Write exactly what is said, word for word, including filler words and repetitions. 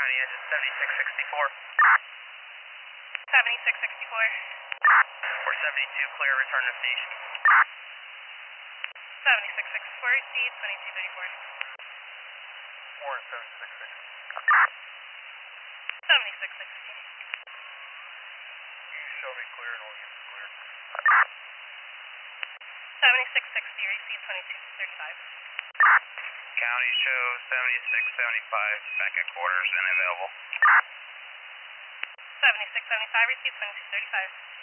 County engine seventy-six sixty-four. seventy-six sixty-four. four seventy-two, clear, return to station. seventy-six sixty-four, receive twenty-two thirty-four. four seventy-six sixty. seventy-six sixty. You show me clear and all units clear. seventy-six sixty, receive twenty-two thirty-five. County show seventy-six seventy-five, back at quarters and available. seventy-six seventy-five, receive twenty-two thirty-five.